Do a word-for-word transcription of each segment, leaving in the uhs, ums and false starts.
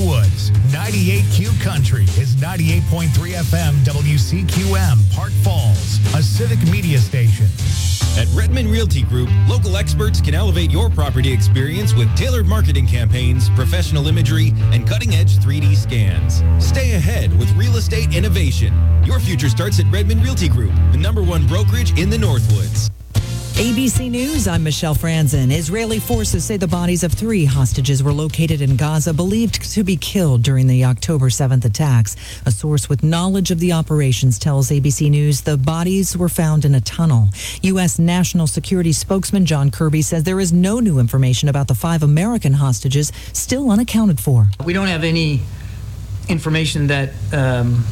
Northwoods. ninety-eight Q Country is ninety-eight point three F M W C Q M, Park Falls, a Civic Media station. At Redmond Realty Group, local experts can elevate your property experience with tailored marketing campaigns, professional imagery, and cutting-edge three D scans. Stay ahead with real estate innovation. Your future starts at Redmond Realty Group, the number one brokerage in the Northwoods. A B C News, I'm Michelle Franzen. Israeli forces say the bodies of three hostages were located in Gaza, believed to be killed during the October seventh attacks. A source with knowledge of the operations tells A B C News the bodies were found in a tunnel. U S. National Security spokesman John Kirby says there is no new information about the five American hostages still unaccounted for. We don't have any information that um,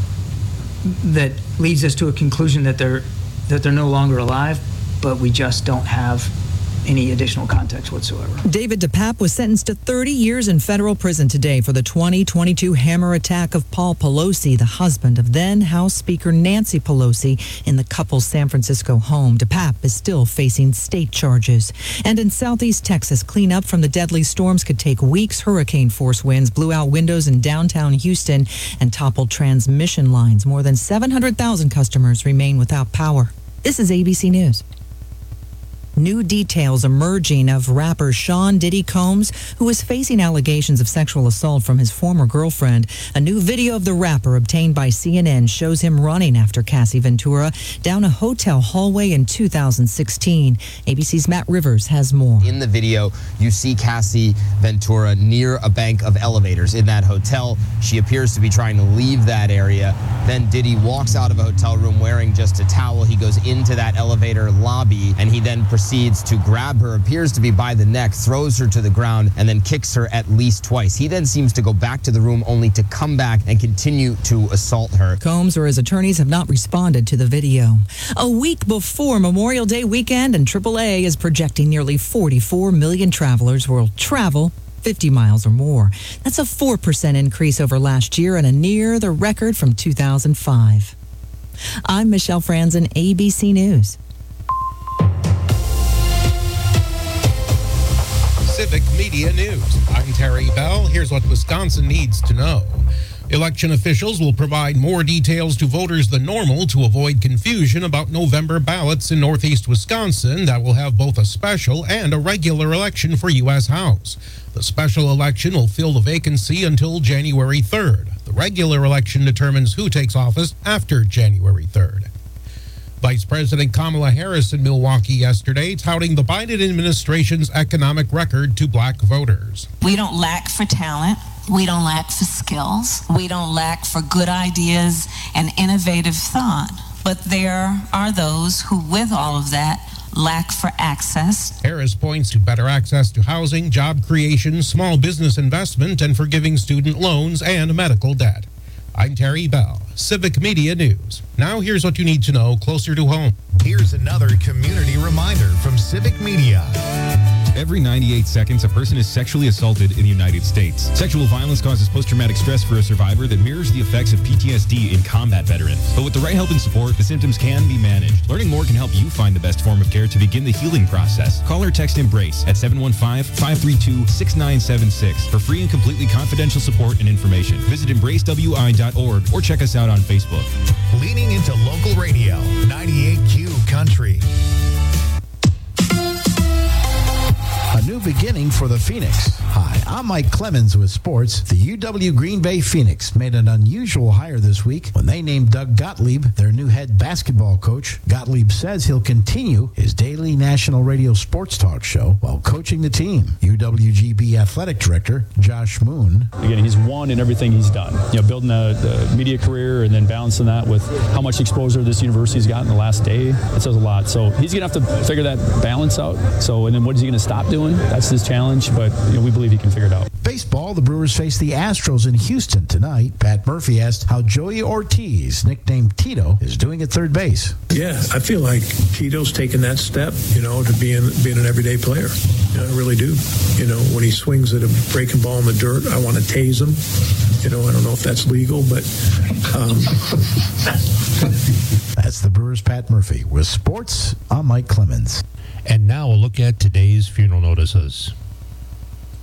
that leads us to a conclusion that they're that they're no longer alive, but we just don't have any additional context whatsoever. David DePape was sentenced to thirty years in federal prison today for the twenty twenty-two hammer attack of Paul Pelosi, the husband of then House Speaker Nancy Pelosi, in the couple's San Francisco home. DePape is still facing state charges. And in southeast Texas, cleanup from the deadly storms could take weeks. Hurricane-force winds blew out windows in downtown Houston and toppled transmission lines. More than seven hundred thousand customers remain without power. This is A B C News. New details emerging of rapper Sean Diddy Combs, who is facing allegations of sexual assault from his former girlfriend. A new video of the rapper obtained by C N N shows him running after Cassie Ventura down a hotel hallway in two thousand sixteen. A B C's Matt Rivers has more. In the video, you see Cassie Ventura near a bank of elevators in that hotel. She appears to be trying to leave that area. Then Diddy walks out of a hotel room wearing just a towel. He goes into that elevator lobby, and he then proceeds to grab her, appears to be by the neck, throws her to the ground, and then kicks her at least twice. He then seems to go back to the room only to come back and continue to assault her. Combs or his attorneys have not responded to the video. A week before Memorial Day weekend, and triple A is projecting nearly forty-four million travelers will travel fifty miles or more. That's a four percent increase over last year and a near the record from two thousand five. I'm Michelle Franzen, A B C News. Civic Media News. I'm Terry Bell. Here's what Wisconsin needs to know. Election officials will provide more details to voters than normal to avoid confusion about November ballots in northeast Wisconsin that will have both a special and a regular election for U S House. The special election will fill the vacancy until January third. The regular election determines who takes office after January third. Vice President Kamala Harris in Milwaukee yesterday touting the Biden administration's economic record to black voters. We don't lack for talent. We don't lack for skills. We don't lack for good ideas and innovative thought. But there are those who, with all of that, lack for access. Harris points to better access to housing, job creation, small business investment, and forgiving student loans and medical debt. I'm Terry Bell, Civic Media News. Now here's what you need to know closer to home. Here's another community reminder from Civic Media. Every ninety-eight seconds, a person is sexually assaulted in the United States. Sexual violence causes post-traumatic stress for a survivor that mirrors the effects of P T S D in combat veterans. But with the right help and support, the symptoms can be managed. Learning more can help you find the best form of care to begin the healing process. Call or text EMBRACE at seven one five, five three two, six nine seven six for free and completely confidential support and information. Visit embrace w i dot org or check us out on Facebook. Leaning into local radio, ninety-eight Q Country. A new beginning for the Phoenix. Hi, I'm Mike Clemens with sports. The U W Green Bay Phoenix made an unusual hire this week when they named Doug Gottlieb their new head basketball coach. Gottlieb says he'll continue his daily national radio sports talk show while coaching the team. U W G B athletic director Josh Moon. Again, he's won in everything he's done. You know, building a, a media career and then balancing that with how much exposure this university's got in the last day. It says a lot. So he's going to have to figure that balance out. So, and then what is he going to stop doing? That's his challenge, but you know, we believe he can figure it out. Baseball, the Brewers face the Astros in Houston tonight. Pat Murphy asked how Joey Ortiz, nicknamed Tito, is doing at third base. Yeah, I feel like Tito's taken that step, you know, to being being an everyday player. You know, I really do. You know, when he swings at a breaking ball in the dirt, I want to tase him. You know, I don't know if that's legal, but um... That's the Brewers' Pat Murphy. With sports, I'm Mike Clemens. And now a look at today's funeral notices.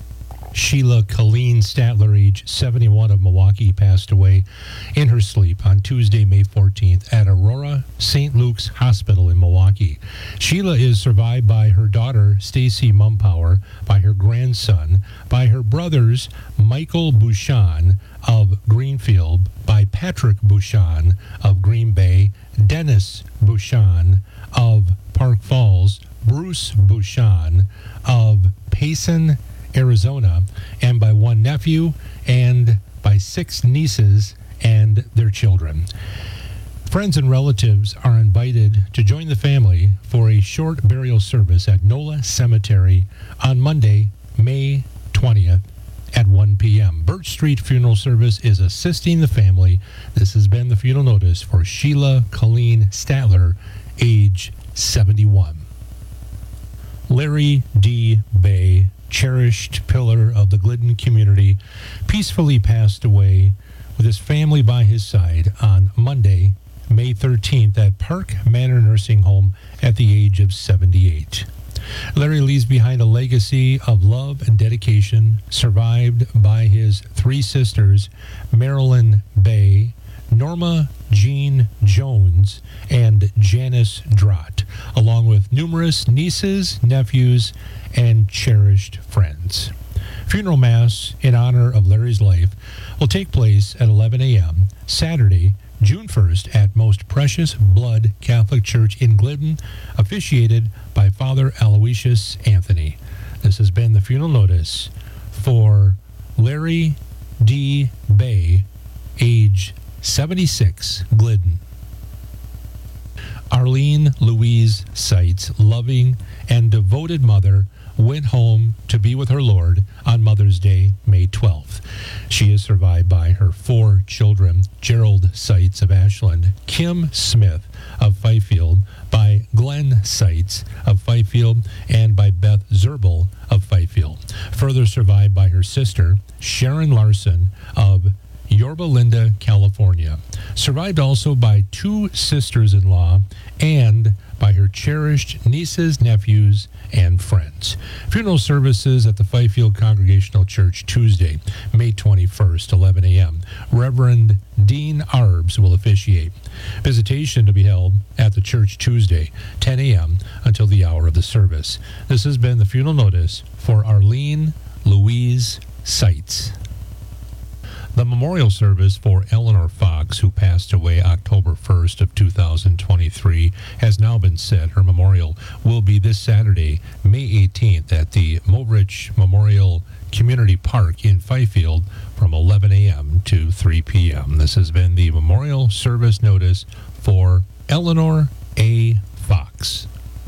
Sheila Colleen Statler, age seventy-one, of Milwaukee, passed away in her sleep on Tuesday, May fourteenth at Aurora Saint Luke's Hospital in Milwaukee. Sheila is survived by her daughter, Stacy Mumpower, by her grandson, by her brothers, Michael Bouchon of Greenfield, by Patrick Bouchon of Green Bay, Dennis Bouchon of Park Falls, Bruce Bouchon of Payson, Arizona, and by one nephew and by six nieces and their children. Friends and relatives are invited to join the family for a short burial service at Nola Cemetery on Monday, May twentieth at one p.m. Birch Street Funeral Service is assisting the family. This has been the funeral notice for Sheila Colleen Statler, age seventy-one. Larry D. Bay, cherished pillar of the Glidden community, peacefully passed away with his family by his side on Monday, May thirteenth at Park Manor Nursing Home at the age of seventy-eight. Larry leaves behind a legacy of love and dedication, survived by his three sisters, Marilyn Bay, Norma Jean Jones, and Janice Drott, along with numerous nieces, nephews, and cherished friends. Funeral Mass in honor of Larry's life will take place at eleven a.m. Saturday, June first at Most Precious Blood Catholic Church in Glidden, officiated by Father Aloysius Anthony. This has been the funeral notice for Larry D. Bay, age seventy-six, Glidden. Arlene Louise Seitz, loving and devoted mother, went home to be with her Lord on Mother's Day, May twelfth. She is survived by her four children, Gerald Seitz of Ashland, Kim Smith of Fifield, by Glenn Seitz of Fifield, and by Beth Zerbel of Fifield. Further survived by her sister, Sharon Larson of Yorba Linda, California. Survived also by two sisters-in-law and by her cherished nieces, nephews, and friends. Funeral services at the Fifield Congregational Church Tuesday, May twenty-first, eleven a.m. Reverend Dean Arbs will officiate. Visitation to be held at the church Tuesday, ten a.m. until the hour of the service. This has been the funeral notice for Arlene Louise Seitz. The memorial service for Eleanor Fox, who passed away October first of two thousand twenty-three, has now been set. Her memorial will be this Saturday, May eighteenth, at the Movrich Memorial Community Park in Fifield from eleven a.m. to three p.m. This has been the memorial service notice for Eleanor A. Fox.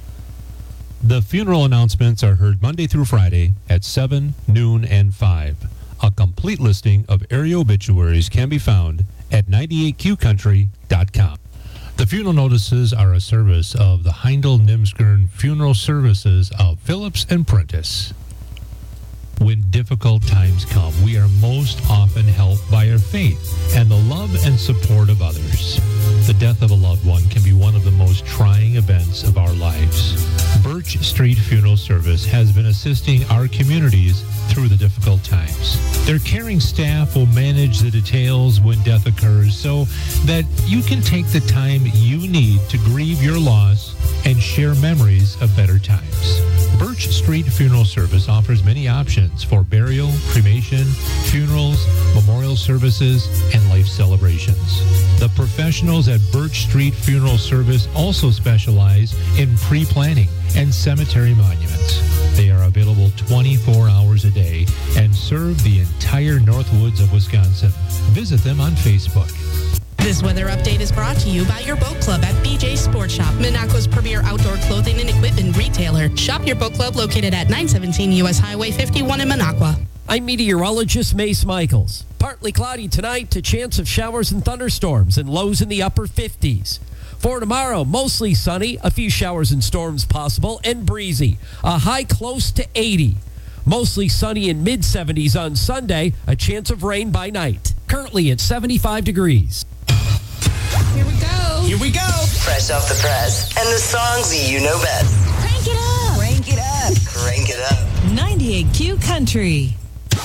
The funeral announcements are heard Monday through Friday at seven, noon, and five. A complete listing of area obituaries can be found at ninety-eight Q country dot com. The funeral notices are a service of the Heindel Nimskern Funeral Services of Phillips and Prentice. When difficult times come, we are most often helped by our faith and the love and support of others. The death of a loved one can be one of the most trying events of our lives. Birch Street Funeral Service has been assisting our communities through the difficult times. Their caring staff will manage the details when death occurs so that you can take the time you need to grieve your loss and share memories of better times. Birch Street Funeral Service offers many options for burial, cremation, funerals, memorial services, and life celebrations. The professionals at Birch Street Funeral Service also specialize in pre-planning and cemetery monuments. They are available twenty-four hours a day and serve the entire Northwoods of Wisconsin. Visit them on Facebook. This weather update is brought to you by your boat club at B J Sports Shop, Minocqua's premier outdoor clothing and equipment retailer. Shop your boat club located at nine seventeen U S Highway fifty-one in Minocqua. I'm meteorologist Mace Michaels. Partly cloudy tonight to chance of showers and thunderstorms and lows in the upper fifties. For tomorrow, mostly sunny, a few showers and storms possible, and breezy. A high close to eighty. Mostly sunny in mid seventies on Sunday, a chance of rain by night. Currently at seventy-five degrees. Here we go. Here we go. Fresh off the press and the songs you know best. Crank it up. Crank it up. Crank it up. ninety-eight Q Country.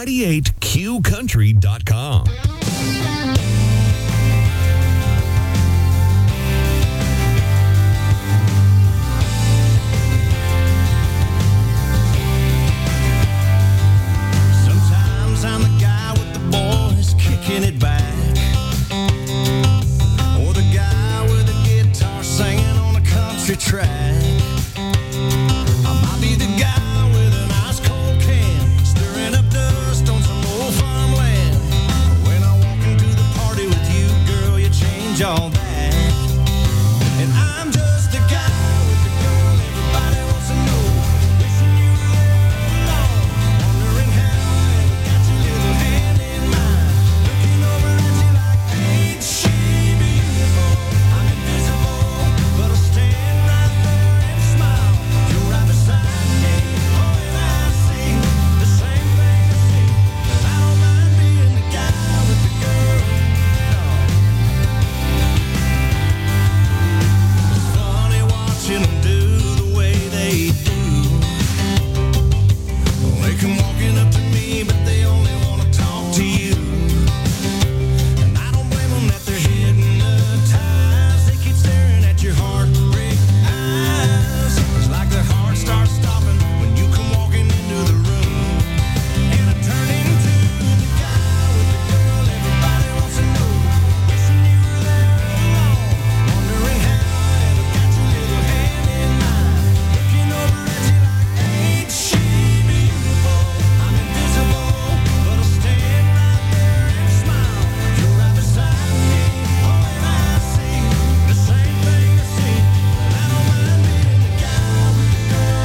ninety-eight Q country dot com. Sometimes I'm the guy with the boys kicking it back, or the guy with the guitar singing on a country track. I might be the guy with an ice cold can, stirring up dust on some old farmland. When I walk into the party with you, girl, you change all that. And I'm just the guy with the girl everybody wants to know, wishing you were there alone, wondering how I ever got your little hand in mine, looking over at you like, ain't she beautiful? I'm invisible, but I'll stand right there and smile. You're right beside me, oh, and I see the same thing I see. And I don't mind being the guy with the girl. It's funny watching them do the way they do. They come walking up to me, but they only want to talk to you. And I don't blame them that they're hypnotized. They keep staring at your heartbreak eyes. It's like their heart starts stopping when you come walking into the room. And I turn into the guy with the girl everybody wants to know, wishing you were there alone, wondering how I ever got your little hand in mine, looking over at you like, ain't she beautiful? I'm invisible, but I'll stand right there and smile. You're right beside me, oh, and I see the same thing I see. And I don't mind being the guy with the girl,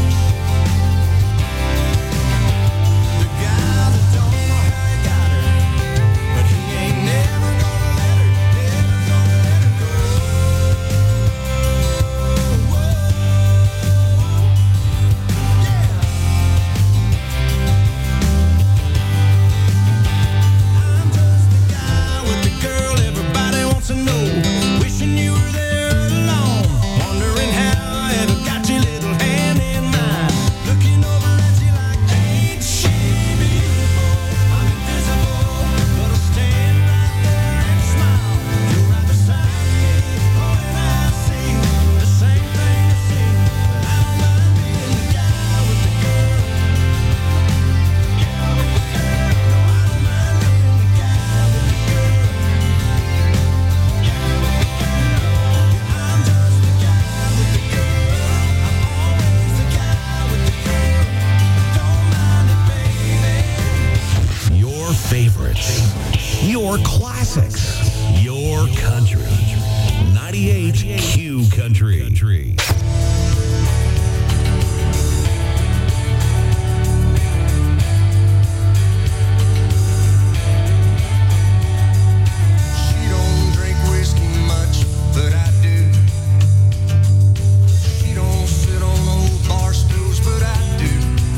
the guy that don't know how he got her, but he ain't never gonna let her, never gonna let her go. I'm just the guy with the girl everybody wants to know, wishing you were there alone, wondering how I ever got your little hand in mine, looking over at you like, ain't she beautiful? I'm invisible, but I'll stand right there and smile. You're right beside me, oh, and I see the same thing I see. And I don't mind being the guy with the girl. Yeah, with the girl. No, I don't mind being the guy with the girl. Yeah, with the girl. I'm just the guy with the girl. I'm always the guy with the girl. Don't mind it, baby. Your favorites, your classics, your country. ninety-eight Q Country. She don't drink whiskey much, but I do. She don't sit on old bar stools, but I do.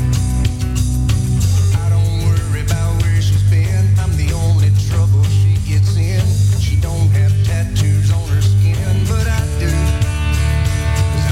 I don't worry about where she's been. I'm the only trouble she gets in. She don't have tattoos on her skin, but I do.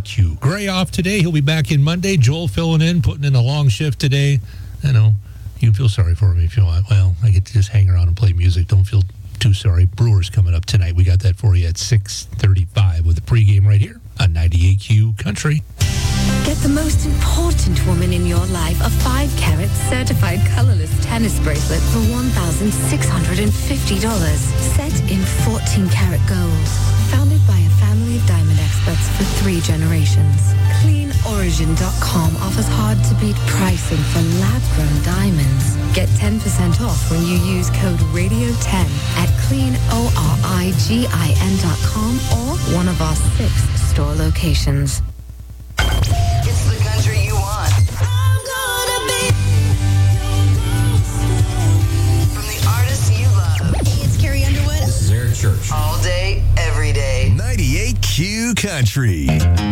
Q. Gray off today. He'll be back in Monday. Joel filling in, putting in a long shift today. I know. You can feel sorry for me if you want. Well, I get to just hang around and play music. Don't feel too sorry. Brewers coming up tonight. We got that for you at six thirty-five with the pregame right here on ninety-eight Q Country. Get the most important woman in your life a five carat certified colorless tennis bracelet for one thousand six hundred fifty dollars. Set in fourteen karat gold. Founded by a family of diamond experts for three generations. Clean Origin dot com offers hard-to-beat pricing for lab-grown diamonds. Get ten percent off when you use code radio ten at clean origin dot com or one of our six store locations. It's the country you want. I'm gonna be from the artists you love. Hey, it's Carrie Underwood. This is Eric Church. All day, every day. ninety-eight Q Country.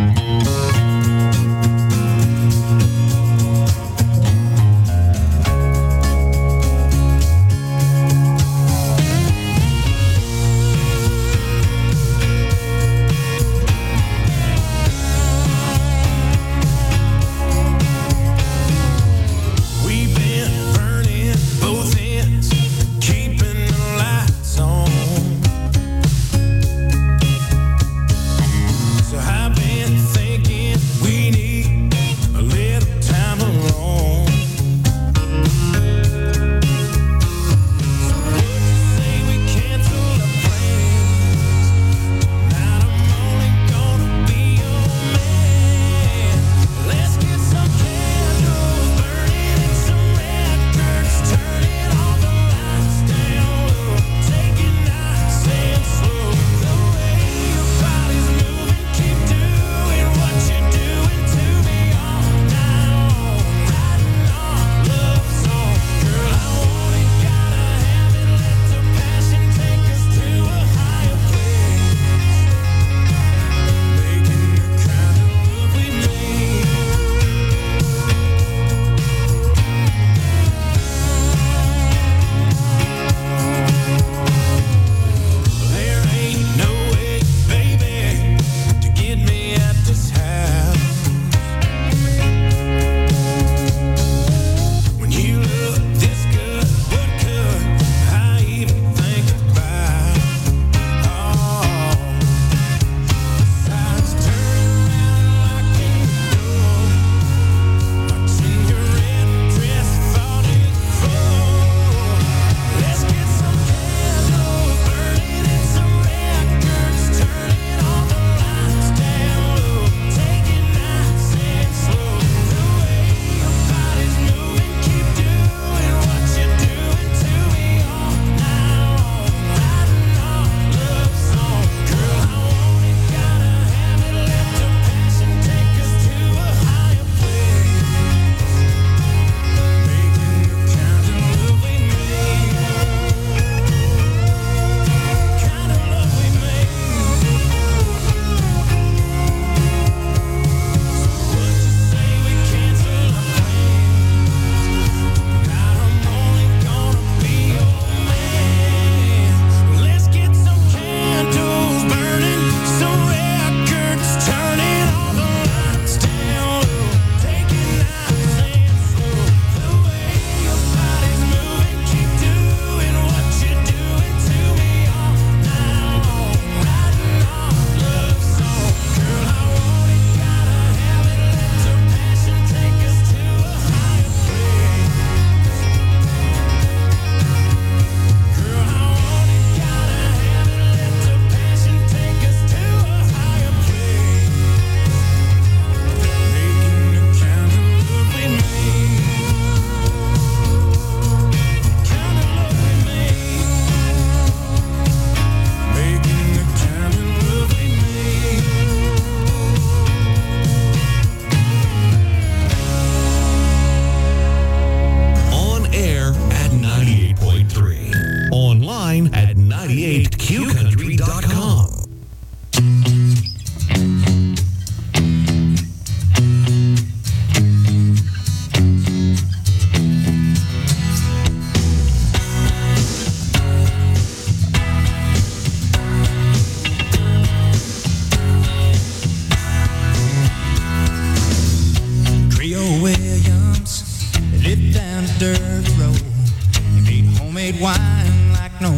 ninety-eight Q country dot com.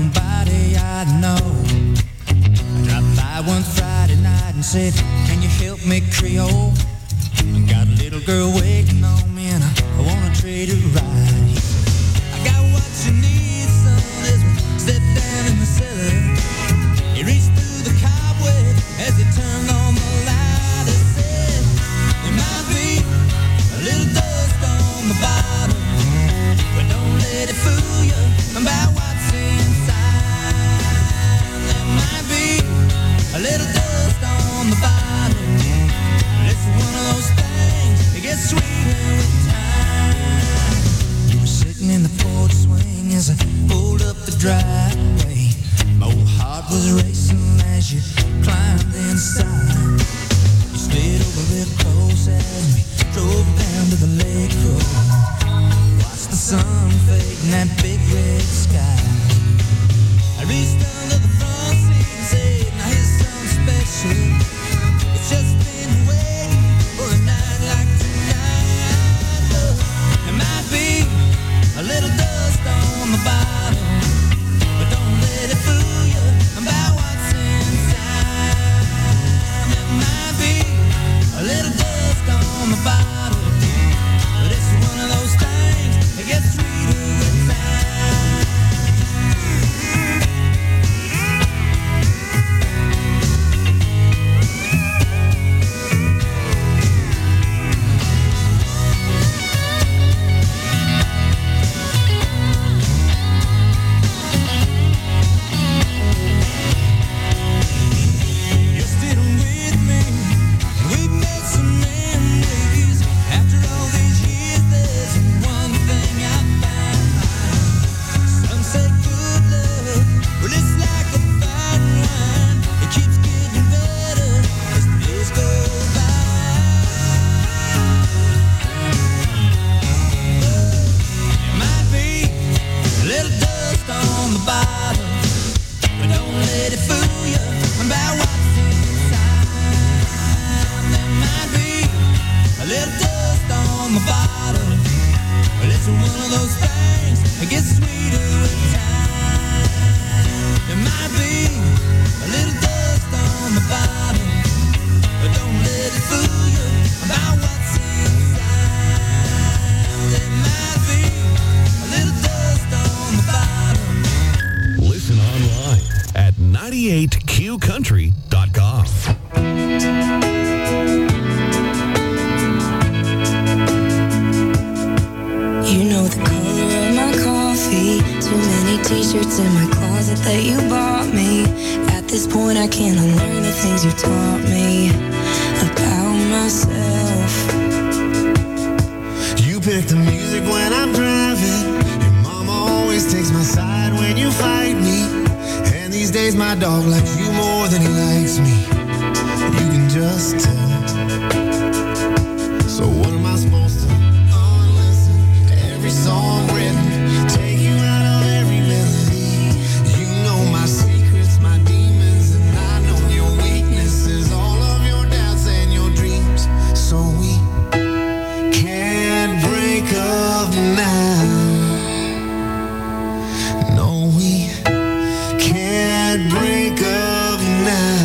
nobody I know. I dropped by one Friday night and said, can you help me, Creole? I got a little girl waiting on me and I, I wanna trade her ride. I got what you need, son, as we step down in the cellar. He reached through the cobweb as he turned on the light. He said, there might be a little dust on the bottom, but don't let it fool you about what's inside. There might be a little dust on the bottom, but it's one of those things that gets sweeter with time. You were sitting in the porch swing as I pulled up the driveway. My old heart was racing as you climbed inside. You slid over real close as we drove down to the lake road. Watched the sun fade in that big red sky. I reached under the front seat and said, now here's something special. It's just been waiting for a night like tonight. Look, there might be a little dust on the bottom, but don't let it fool you about what's inside. There might be a little dust on the bottom, but it's one of those things that gets sweeter with time. You're still with me, and we've made some memories. After all these years, there's one thing I found. Some say good love, well it's like a fine wine. It keeps getting better as the days go by. There might be a little dust on the bottom, but don't let it fool you about what's inside. There might be a little dust on the bottom, but it's one of those things that gets sweeter with time. There might be a little dust on the bottom, but don't let it fool you about what's inside. There might be a little dust on the bottom. Listen online at ninety-eight q country dot com. You know the color of my coffee. Too many t-shirts in my closet that you bought me. At this point I can't unlearn the things you taught me about myself. You pick the music when I'm driving. Your mama always takes my side when you fight me. And these days my dog likes you more than he likes me. You can just tell. So what am I supposed to unlisten to every song written? Take you out of every melody. You know my secrets, my demons, and I know your weaknesses. All of your doubts and your dreams. So we can't break up now. No, we can't break up now.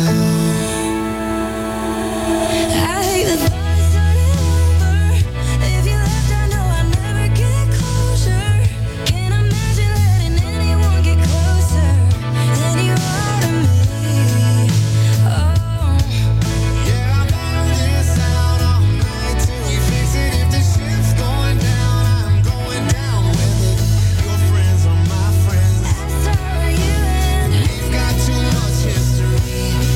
I hate the thought of starting over. If you left, I know I'd never get closure. Can't imagine letting anyone get closer than you are to me. Oh, Yeah, I wanna this out all night till we fix it. If the ship's going down, I'm going down with it. Your friends are my friends. so are you and We've got too much history.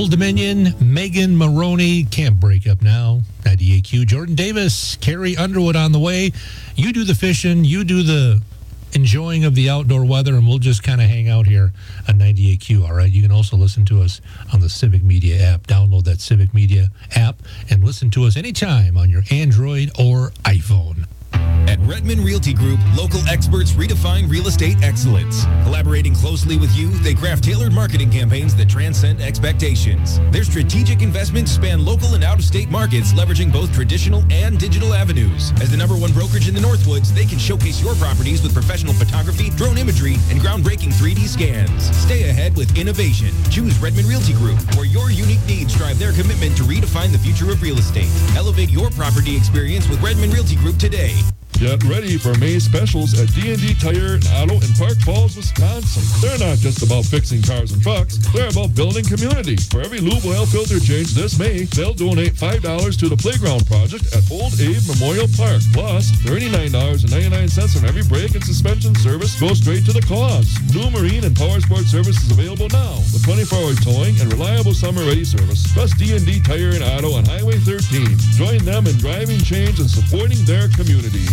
Old Dominion, Megan Maroney, can't break up now. ninety-eight Q, Jordan Davis, Carrie Underwood on the way. You do the fishing, you do the enjoying of the outdoor weather, and we'll just kind of hang out here on ninety-eight Q, all right? You can also listen to us on the Civic Media app. Download that Civic Media app and listen to us anytime on your Android or iPhone. At Redmond Realty Group, local experts redefine real estate excellence. Collaborating closely with you, they craft tailored marketing campaigns that transcend expectations. Their strategic investments span local and out-of-state markets, leveraging both traditional and digital avenues. As the number one brokerage in the Northwoods, they can showcase your properties with professional photography, drone imagery, and groundbreaking three D scans. Stay ahead with innovation. Choose Redmond Realty Group, where your unique needs drive their commitment to redefine the future of real estate. Elevate your property experience with Redmond Realty Group today. Get ready for May specials at D and D Tire and Auto in Park Falls, Wisconsin. They're not just about fixing cars and trucks. They're about building community. For every lube oil filter change this May, they'll donate five dollars to the Playground Project at Old Abe Memorial Park. Plus, thirty-nine dollars and ninety-nine cents on every brake and suspension service goes straight to the cause. New marine and power sport services available now with twenty-four hour towing and reliable summer-ready service. Trust D and D Tire and Auto on Highway thirteen. Join them in driving change and supporting their community.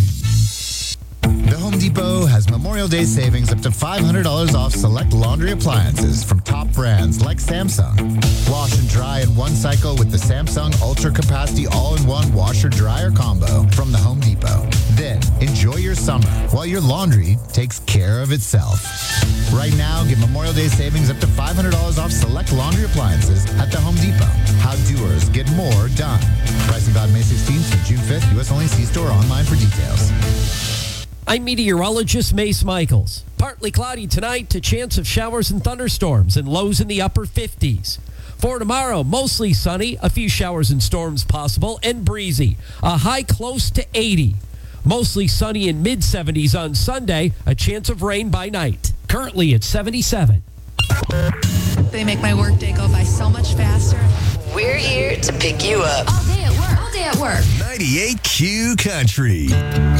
The Home Depot has Memorial Day savings up to five hundred dollars off select laundry appliances from top brands like Samsung. Wash and dry in one cycle with the Samsung Ultra Capacity All-in-One Washer-Dryer Combo from the Home Depot. Then, enjoy your summer while your laundry takes care of itself. Right now, get Memorial Day savings up to five hundred dollars off select laundry appliances at the Home Depot. How doers get more done. Pricing valid May sixteenth through June fifth. U S only. See store or online for details. I'm meteorologist Mace Michaels. Partly cloudy tonight to chance of showers and thunderstorms and lows in the upper fifties. For tomorrow, mostly sunny, a few showers and storms possible, and breezy. A high close to eighty. Mostly sunny in mid seventies on Sunday, a chance of rain by night. Currently at seventy-seven. They make my workday go by so much faster. We're here to pick you up. All day at work. All day at work. ninety-eight Q Country.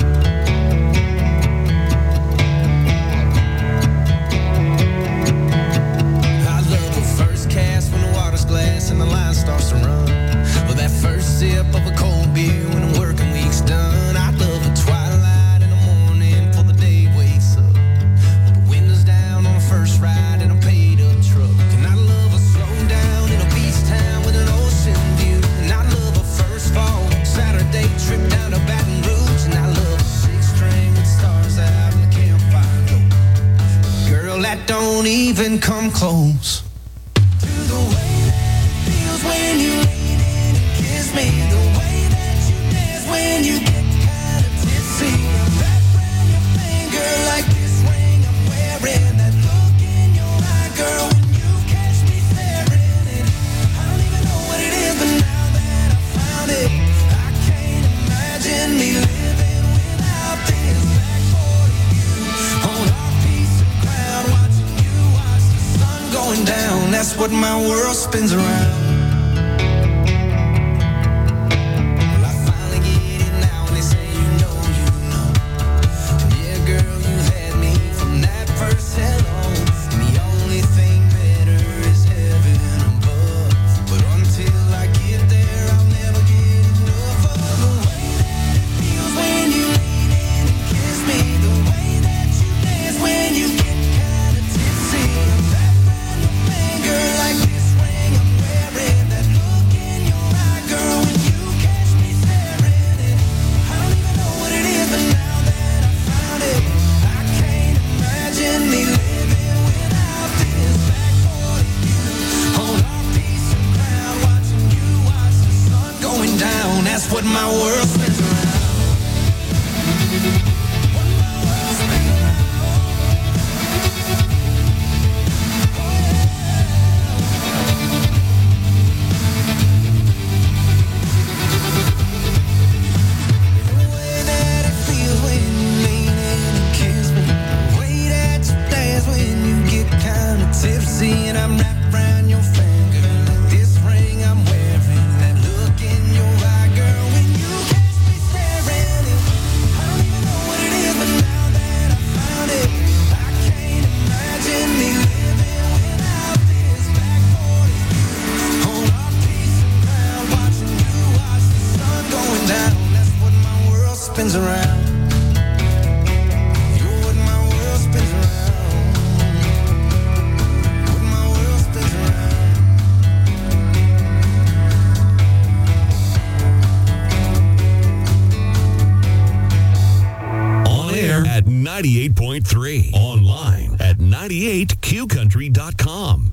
Glass and the line starts to run. Well, that first sip of a cold beer when the working week's done. I love the twilight in the morning before the day wakes up. With the windows down on the first ride in a paid up truck. And I love a slow down in a beach town with an ocean view. And I love a first fall Saturday trip down to Baton Rouge. And I love a six string with stars out in the campfire. Girl, that don't even come close to the way when you lean in and kiss me, the way that you dance when you get kind of tipsy. Wrap around your finger like this ring I'm wearing. That look in your eye, girl, when you catch me staring. And I don't even know what it is, but now that I found it, I can't imagine me living without this. Back for you, on our piece of ground, watching you watch the sun going down. That's what my world spins around. ninety-eight point three. Online at ninety-eight q country dot com.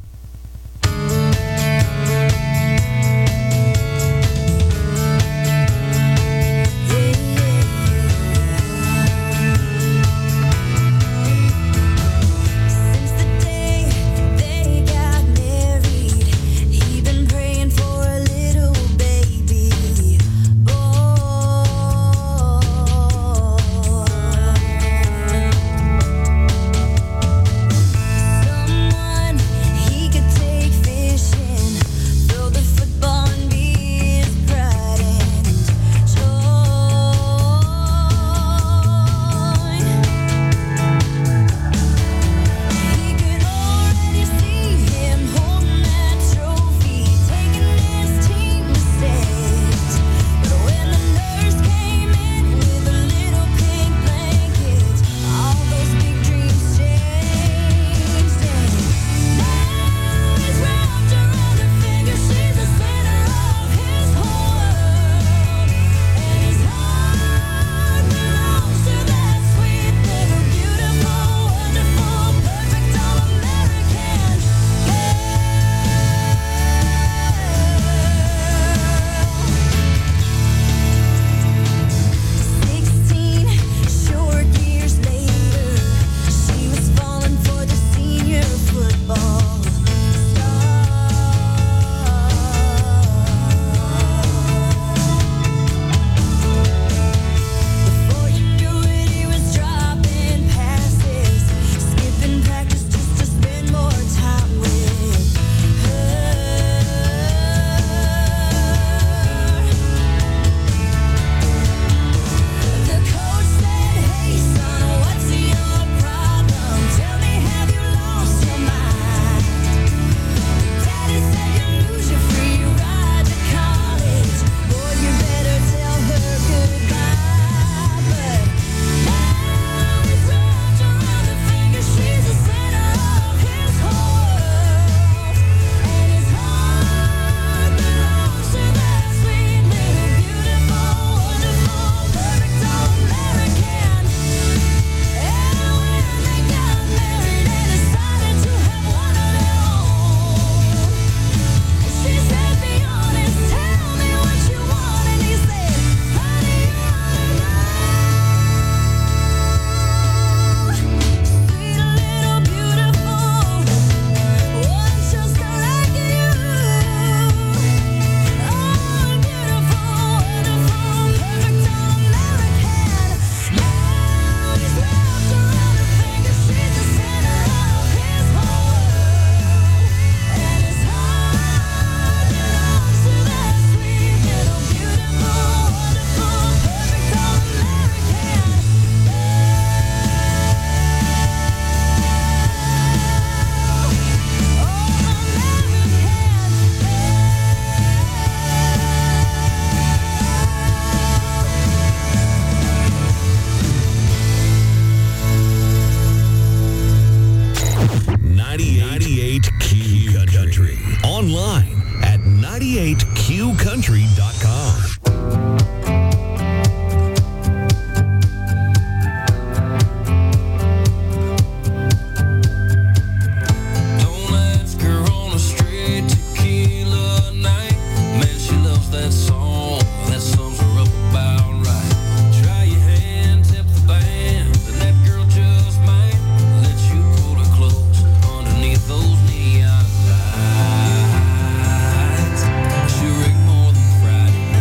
ninety-eight Q Country. Online at ninety-eight q country dot com. Friday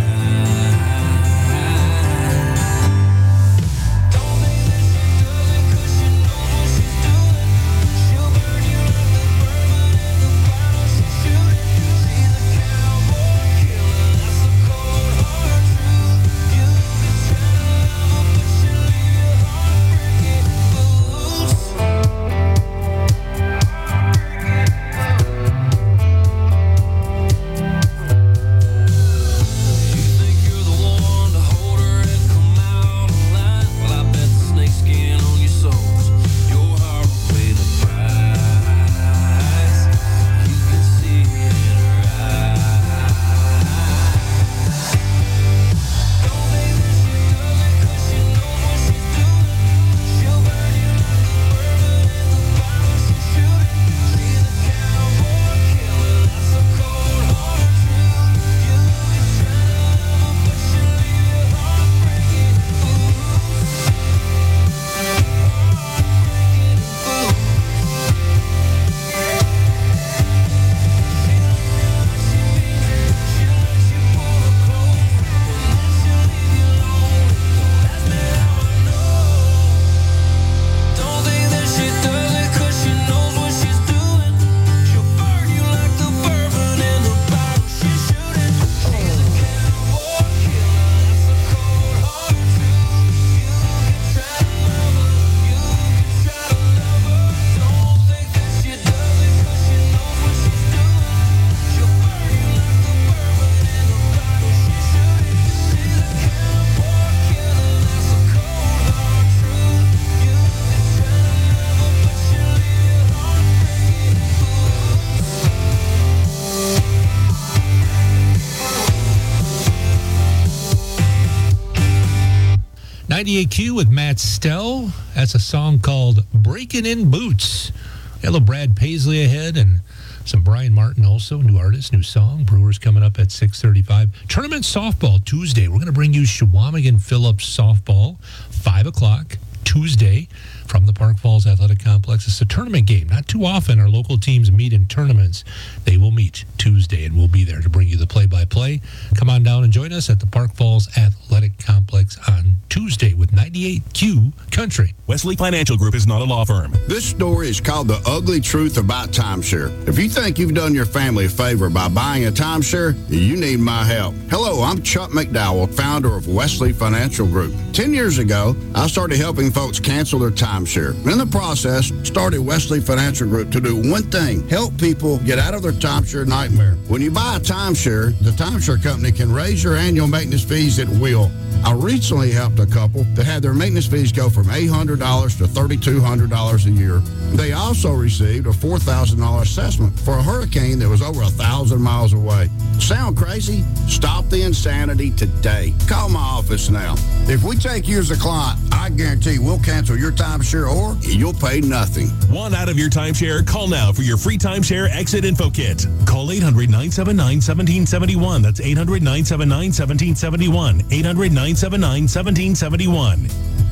ninety-eight Q with Matt Stell. That's a song called Breaking in Boots. Got a little Brad Paisley ahead and some Brian Martin also, new artist, new song. Brewers coming up at six thirty-five. Tournament softball Tuesday. We're going to bring you Shawamigan Phillips softball, five o'clock Tuesday from the Park Falls Athletic Complex. It's a tournament game. Not too often our local teams meet in tournaments. They will meet Tuesday, and we'll be there to bring you the play-by-play. Come on down and join us at the Park Falls Athletic Complex on Tuesday with ninety-eight Q Country. Wesley Financial Group is not a law firm. This story is called The Ugly Truth About Timeshare. If you think you've done your family a favor by buying a timeshare, you need my help. Hello, I'm Chuck McDowell, founder of Wesley Financial Group. Ten years ago, I started helping folks cancel their timeshare. In the process, started Wesley Financial Group to do one thing, help people get out of their timeshare nightmare. When you buy a timeshare, the timeshare company can raise your annual maintenance fees at will. I recently helped a couple that had their maintenance fees go from eight hundred dollars to three thousand two hundred dollars a year. They also received a four thousand dollars assessment for a hurricane that was over one thousand miles away. Sound crazy? Stop the insanity today. Call my office now. If we take you as a client, I guarantee we'll cancel your timeshare or you'll pay nothing. Want out of your timeshare? Call now for your free timeshare exit info kit. Call eight hundred, nine seven nine, one seven seven one. That's eight hundred, nine seven nine, one seven seven one. eight hundred, nine seven nine, one seven seven one.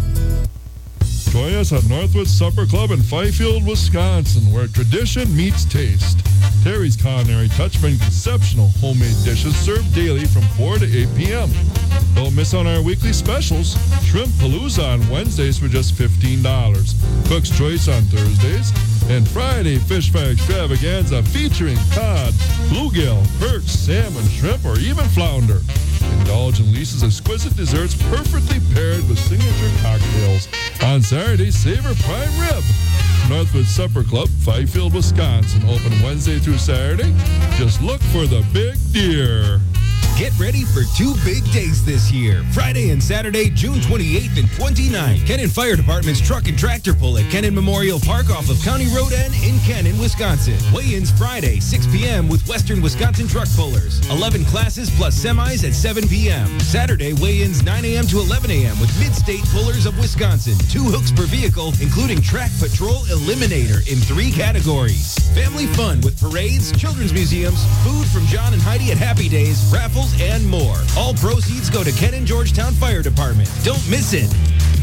Join us at Northwood Supper Club in Fifield, Wisconsin, where tradition meets taste. Terry's Culinary Touch brings exceptional homemade dishes served daily from four to eight p.m. Don't miss on our weekly specials. Shrimp Palooza on Wednesdays for just fifteen dollars. Cook's Choice on Thursdays. And Friday Fish Fry Extravaganza featuring cod, bluegill, perch, salmon, shrimp, or even flounder. Indulge in Lisa's exquisite desserts perfectly paired with signature cocktails. On Saturday, savor prime rib. Northwood Supper Club, Fifield, Wisconsin. Open Wednesday through Saturday. Just look for the big deer. Get ready for two big days this year. Friday and Saturday, June twenty-eighth and twenty-ninth. Kennon Fire Department's truck and tractor pull at Kennon Memorial Park off of County Road N in Kennon, Wisconsin. Weigh-ins Friday, six p.m. with Western Wisconsin truck pullers. eleven classes plus semis at seven p.m. Saturday, weigh-ins nine a.m. to eleven a.m. with Mid-State Pullers of Wisconsin. Two hooks per vehicle, including Track Patrol Eliminator in three categories. Family fun with parades, children's museums, food from John and Heidi at Happy Days, raffles, and more. All proceeds go to Kennon Georgetown Fire Department. Don't miss it.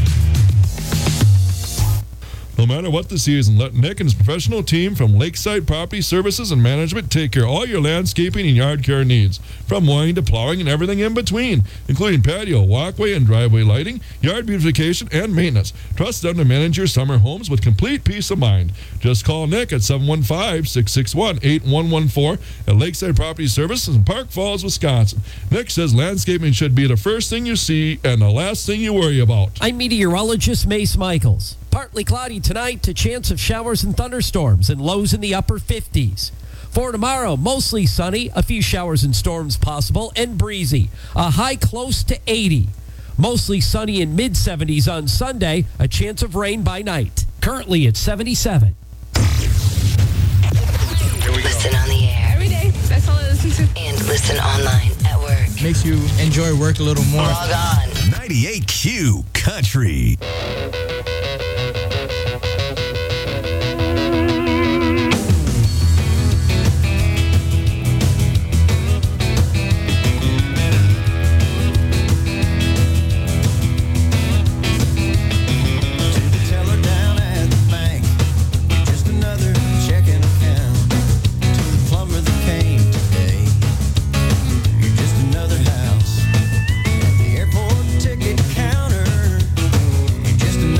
No matter what the season, let Nick and his professional team from Lakeside Property Services and Management take care of all your landscaping and yard care needs, from mowing to plowing and everything in between, including patio, walkway, and driveway lighting, yard beautification, and maintenance. Trust them to manage your summer homes with complete peace of mind. Just call Nick at seven one five, six six one, eight one one four at Lakeside Property Services in Park Falls, Wisconsin. Nick says landscaping should be the first thing you see and the last thing you worry about. I'm meteorologist Mace Michaels. Partly cloudy tonight to chance of showers and thunderstorms and lows in the upper fifties. For tomorrow, mostly sunny, a few showers and storms possible, and breezy. A high close to eighty. Mostly sunny in mid seventies on Sunday, a chance of rain by night. Currently at seventy-seven. Listen on the air. Every day. That's all I listen to. And listen online at work. Makes you enjoy work a little more. Log on. ninety-eight Q Country. Just another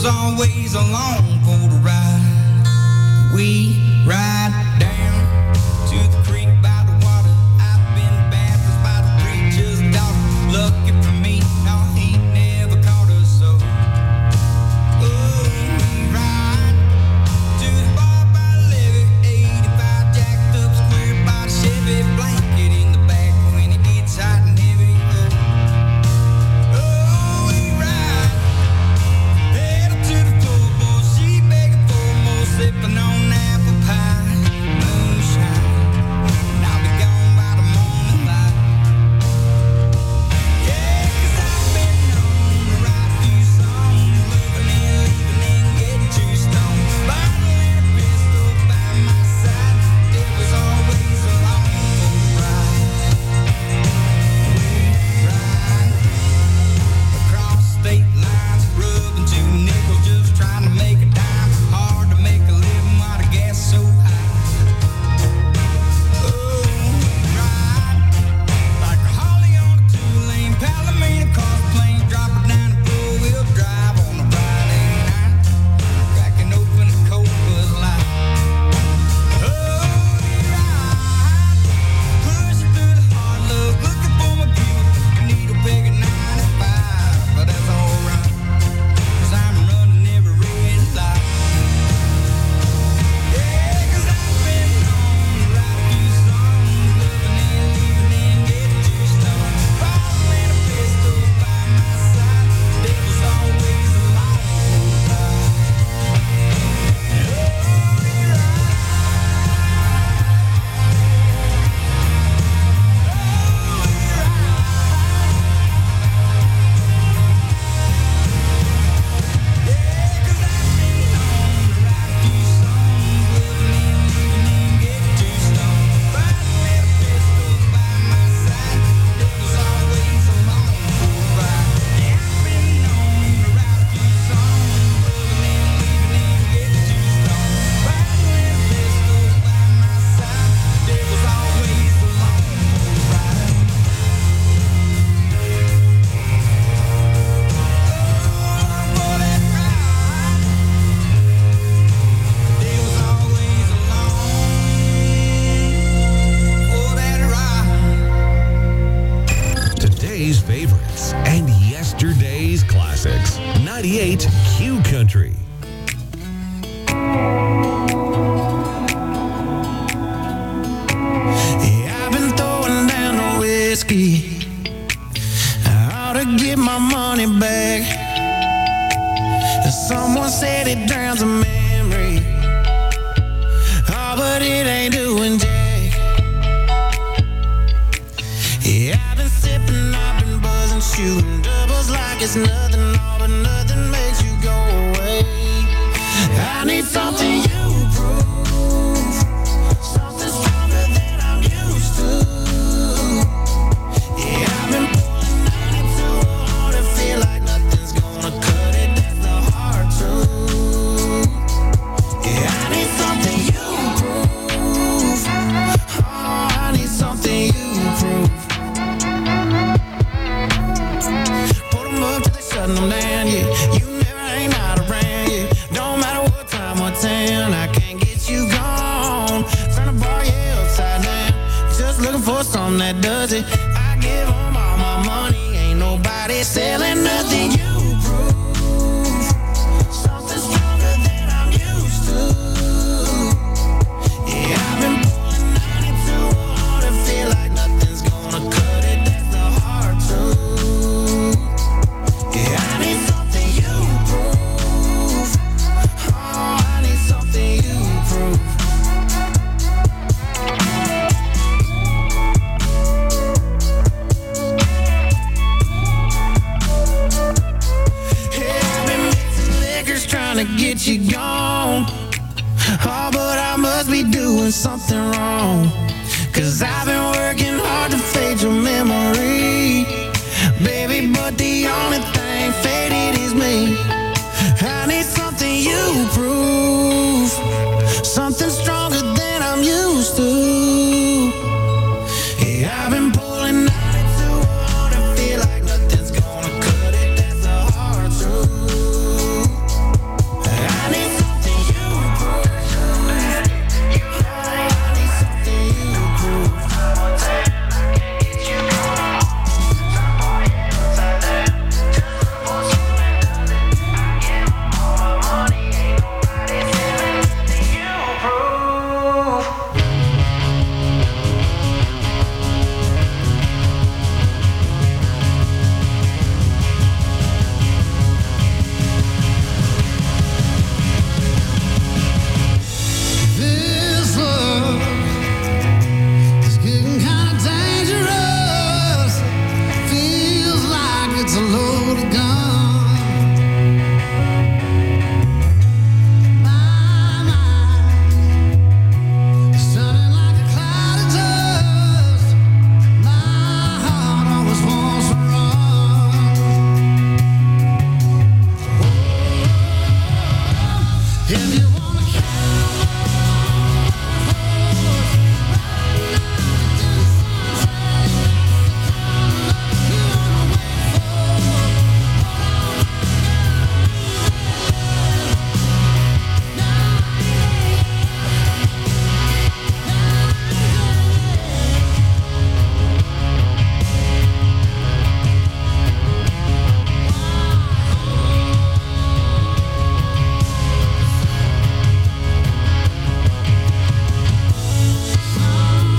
was always along for the ride. We ride down to the creek by the water. I've been baptized by the preacher's daughter. Lucky for me, no, he never caught us so. Oh, we ride to the bar by the levee, eighty-five jacked up square by the Chevy, blanket in the back when it gets hot and heavy. Oh, oh, we ride pedal to the floor, boy, she begging for more, sipping on apple pie, moonshine, and I'll be gone by the morning light. Yeah, 'cause I've been known to write a few songs, living and leaving and getting too stoned. Bottle and a pistol by my side, it was always along for the ride. We ride across state lines, rubbing two nickels, just trying to make a dime. Hard to make a living while the gas so high. Oh, we ride like a Holly on a two-lane Palomino across the plains, drop her down the four-wheel drive on a Friday night, cracking open a cold Bud Light. Oh, we ride, pushing through the hard love, looking for my Buick, needle peg at ninety-five, but that's alright, 'cause I'm running every red light. Yeah, 'cause I've been known to write a few songs, living and leaving and getting too stoned. Bottle and a pistol by my side, devil's always along for the ride. Today's favorites and yesterday's classics. ninety-eight Q Country. Yeah, I've been throwing down the whiskey. I ought to get my money back. Someone said it drowns a memory. Oh, but it ain't doing jack. Yeah, I've been sipping, I've been buzzing, shooting doubles like it's nothing, all but nothing makes you go away. I need something you prove, something stronger than I'm used to. Yeah, I've been pulling ninety-two hard and feel like nothing's gonna cut it. That's the hard truth. Yeah, I need something you prove. Oh, I need something you prove. Put 'em up till they shutting them down, yeah. You never ain't out around, yeah. Don't matter what time or town, I can't get you gone. Turn the bar, yeah, upside down. Just looking for something that does it. I give 'em all my money, ain't nobody selling nothing. You prove something stronger than I'm used to. Yeah, I've been pulling ninety-two hard and feel like nothing's gonna cut it. That's the hard truth. Yeah, I need something you prove. Oh, I need something you prove. Yeah, I've been mixing liquors trying to get you gone. Oh, but I must be doing something wrong, 'cause I've been